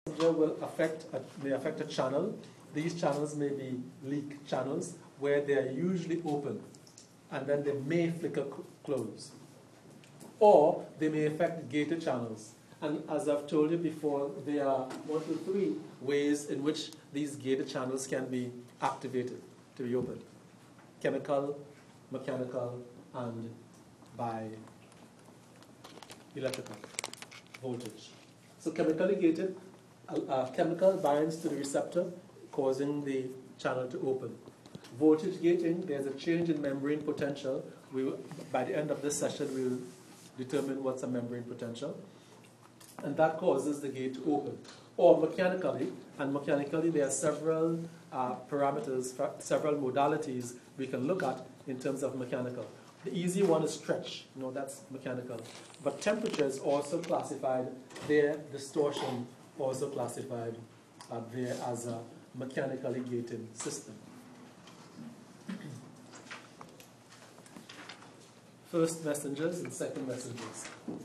messenger may affect a channel. These channels may be leak channels where they are usually open and then they may flicker close. Or they may affect gated channels. And as I've told you before, there are 1 to 3 ways in which these gated channels can be activated to be opened: chemical, mechanical, and by electrical voltage. So chemically gated, chemical binds to the receptor, causing the channel to open. Voltage gating, there's a change in membrane potential. By the end of this session, we'll determine what's a membrane potential. And that causes the gate to open. Or mechanically, and mechanically there are several parameters, several modalities we can look at in terms of mechanical. The easy one is stretch, that's mechanical. But temperature is also classified there, distortion also classified there as a mechanically gated system. First messengers and second messengers.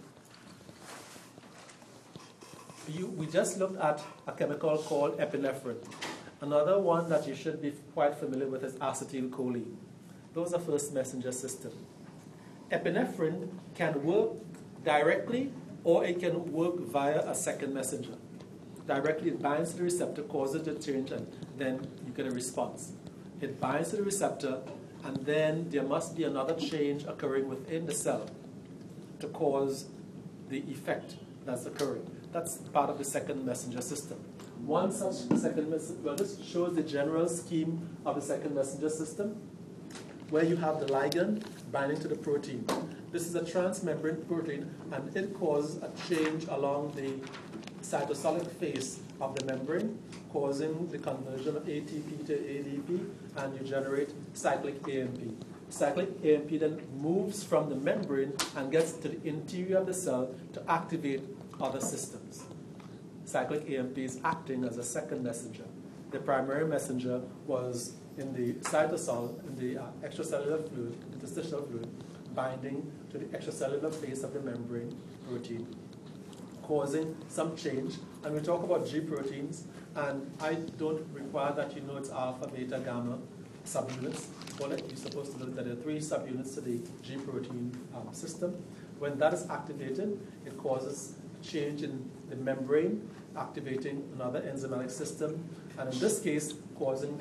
We just looked at a chemical called epinephrine. Another one that you should be quite familiar with is acetylcholine. Those are first messenger system. Epinephrine can work directly or it can work via a second messenger. Directly it binds to the receptor, causes it to change, and then you get a response. It binds to the receptor, and then there must be another change occurring within the cell to cause the effect that's occurring. That's part of the second messenger system. One such second messenger, well, this shows the general scheme of the second messenger system, where you have the ligand binding to the protein. This is a transmembrane protein, and it causes a change along the cytosolic phase of the membrane, causing the conversion of ATP to ADP, and you generate cyclic AMP. Cyclic AMP then moves from the membrane and gets to the interior of the cell to activate other systems. Cyclic AMP is acting as a second messenger. The primary messenger was in the cytosol, in the extracellular fluid, interstitial fluid, binding to the extracellular phase of the membrane protein, causing some change. And we talk about G proteins, and I don't require that you know it's alpha, beta, gamma subunits. All that you're supposed to know that there are 3 subunits to the G protein system. When that is activated, it causes a change in the membrane, activating another enzymatic system, and in this case, causing the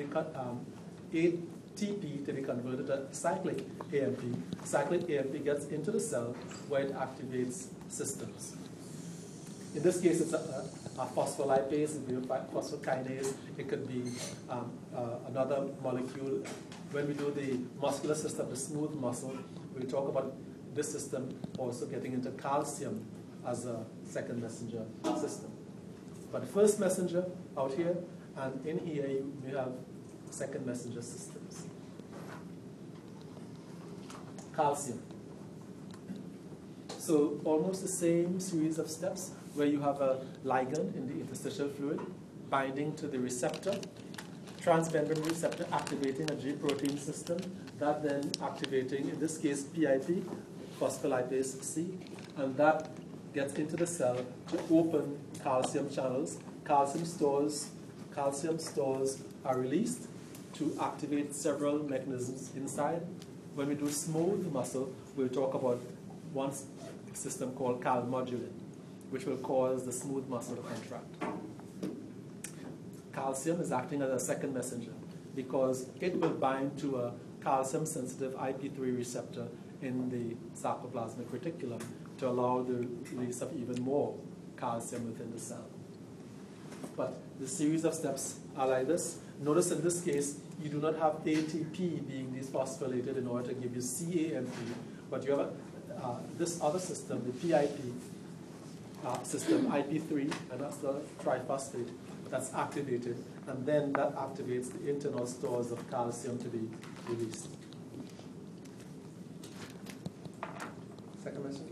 ATP to be converted to cyclic AMP. Cyclic AMP gets into the cell where it activates systems. In this case, it's a phospholipase, it could be a phosphokinase, it could be another molecule. When we do the muscular system, the smooth muscle, we talk about this system also getting into calcium as a second messenger system. But the first messenger out here, and in here you have second messenger systems. Calcium. So almost the same series of steps where you have a ligand in the interstitial fluid binding to the receptor, transmembrane receptor activating a G protein system, that then activating, in this case, PIP, phospholipase C, and that gets into the cell to open calcium channels. Calcium stores are released to activate several mechanisms inside. When we do smooth muscle, we'll talk about one system called calmodulin, which will cause the smooth muscle to contract. Calcium is acting as a second messenger because it will bind to a calcium-sensitive IP3 receptor in the sarcoplasmic reticulum to allow the release of even more calcium within the cell. But the series of steps are like this. Notice in this case, you do not have ATP being dephosphorylated in order to give you CAMP, but you have this other system, the PIP system, IP3, and that's the triphosphate that's activated, and then that activates the internal stores of calcium to be released. Second messenger.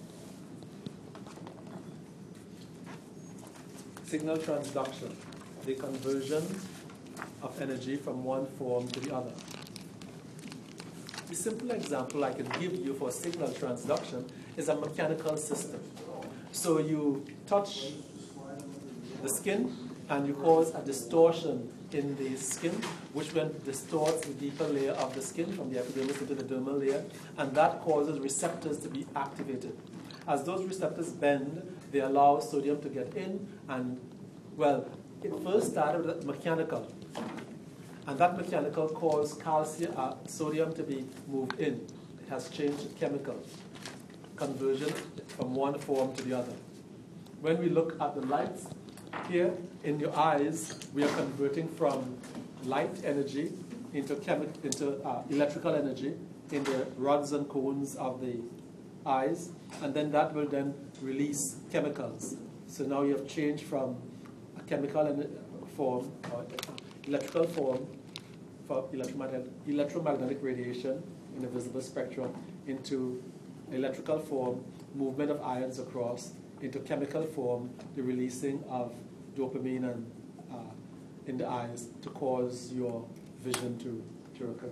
Signal transduction, the conversion of energy from one form to the other. The simple example I can give you for signal transduction is a mechanical system. So you touch the skin, and you cause a distortion in the skin, which then distorts the deeper layer of the skin from the epidermis into the dermal layer, and that causes receptors to be activated. As those receptors bend, they allow sodium to get in, and, well, it first started with mechanical, and that mechanical caused sodium to be moved in. It has changed chemical conversion from one form to the other. When we look at the lights here in your eyes, we are converting from light energy into electrical energy in the rods and cones of the eyes, and then that will then release chemicals. So now you have changed from a chemical form, or electrical form, for electromagnetic radiation in the visible spectrum, into electrical form, movement of ions across, into chemical form, the releasing of dopamine and, in the eyes to cause your vision to occur.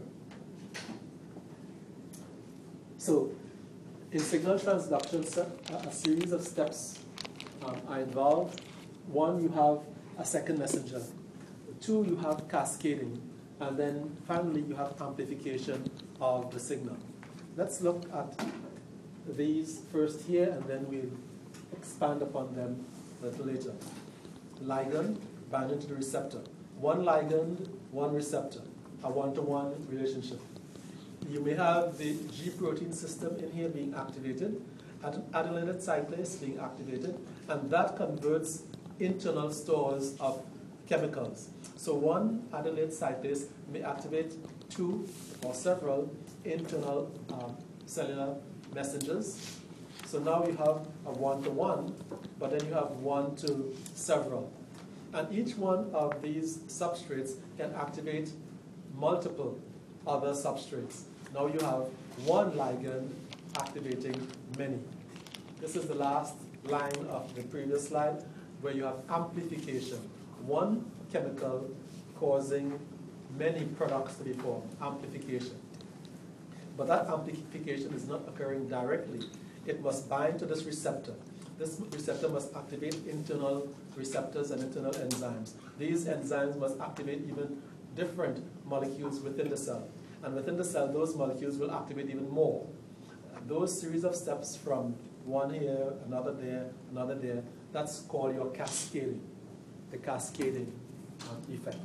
So, in signal transduction, a series of steps are involved. One, you have a second messenger. Two, you have cascading. And then finally, you have amplification of the signal. Let's look at these first here, and then we'll expand upon them a little later. Ligand binding to the receptor. One ligand, one receptor, a one-to-one relationship. You may have the G protein system in here being activated, adenylyl cyclase being activated, and that converts internal stores of chemicals. So one adenylyl cyclase may activate two or several internal cellular messengers. So now you have a one-to-one, but then you have one to several. And each one of these substrates can activate multiple other substrates. Now you have one ligand activating many. This is the last line of the previous slide, where you have amplification. One chemical causing many products to be formed, amplification. But that amplification is not occurring directly. It must bind to this receptor. This receptor must activate internal receptors and internal enzymes. These enzymes must activate even different molecules within the cell. And within the cell, those molecules will activate even more. Those series of steps from one here, another there, that's called your cascading, the cascading effect.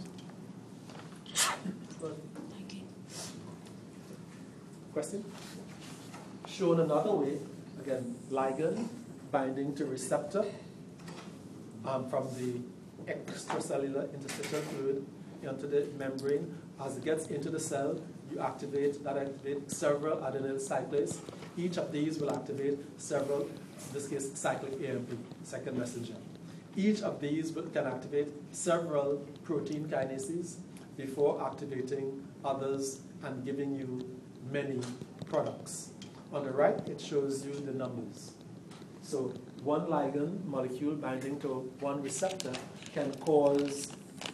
Question? Shown another way, again, ligand binding to receptor from the extracellular interstitial fluid into the membrane. As it gets into the cell, you activate several adenylyl cyclase. Each of these will activate several, in this case, cyclic AMP, second messenger. Each of these can activate several protein kinases before activating others and giving you many products. On the right, it shows you the numbers. So one ligand molecule binding to one receptor can cause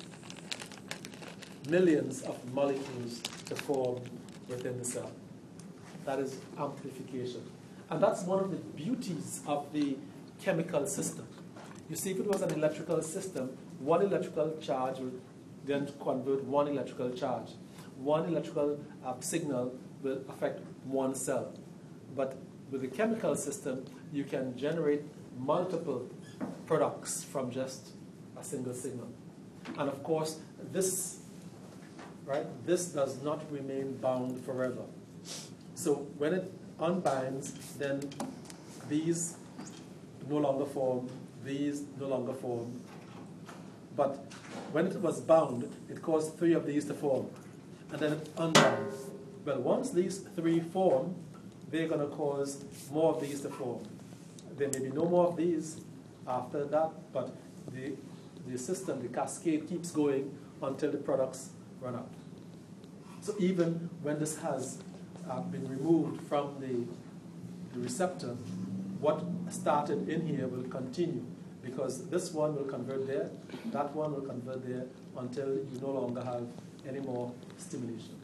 millions of molecules to form within the cell. That is amplification. And that's one of the beauties of the chemical system. You see, if it was an electrical system, one electrical charge would then convert one electrical charge. One electrical signal will affect one cell. But with the chemical system, you can generate multiple products from just a single signal. And of course, this does not remain bound forever. So when it unbinds, then these no longer form, these no longer form. But when it was bound, it caused three of these to form. And then it unbound. Well, once these three form, they're going to cause more of these to form. There may be no more of these after that, but the system, the cascade keeps going until the products run out. So even when this has been removed from the receptor, what started in here will continue, because this one will convert there, that one will convert there, until you no longer have any more stimulation.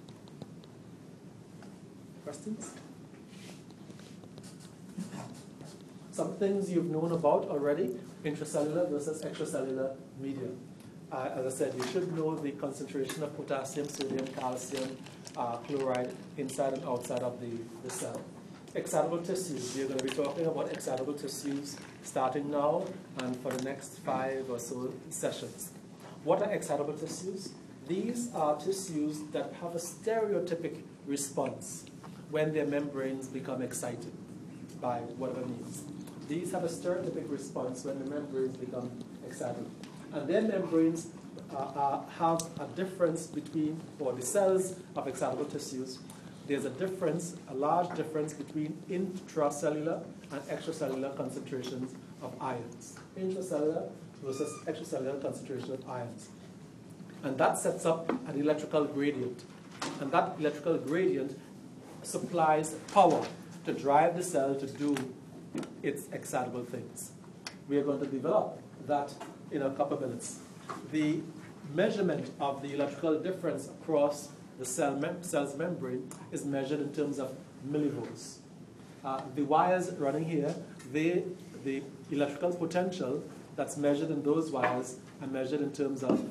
Questions? Some things you've known about already. intracellular versus extracellular media. As I said, you should know the concentration of potassium, sodium, calcium, chloride inside and outside of the cell. Excitable tissues, we're going to be talking about excitable tissues starting now and for the next 5 or so sessions. What are excitable tissues? These are tissues that have a stereotypic response when their membranes become excited by whatever means. These have a stereotypic response when the membranes become excited. And their membranes have a difference between, or the cells of excitable tissues, there's a large difference between intracellular and extracellular concentrations of ions. Intracellular versus extracellular concentration of ions. And that sets up an electrical gradient. And that electrical gradient supplies power to drive the cell to do its excitable things. We are going to develop that in a couple of minutes. The measurement of the electrical difference across the cell's membrane is measured in terms of millivolts. The wires running here, the electrical potential that's measured in those wires are measured in terms of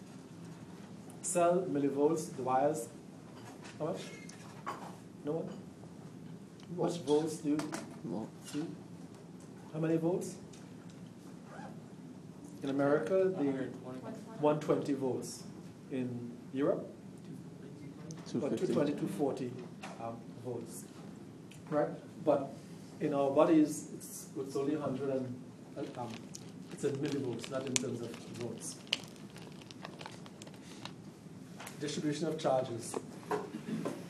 cell millivolts. The wires, how much? No one? What volts do you see? How many volts? In America, they're 120 volts. In Europe, 220, 240 volts. Right? But in our bodies, it's only 100 and it's in millivolts, not in terms of volts. Distribution of charges.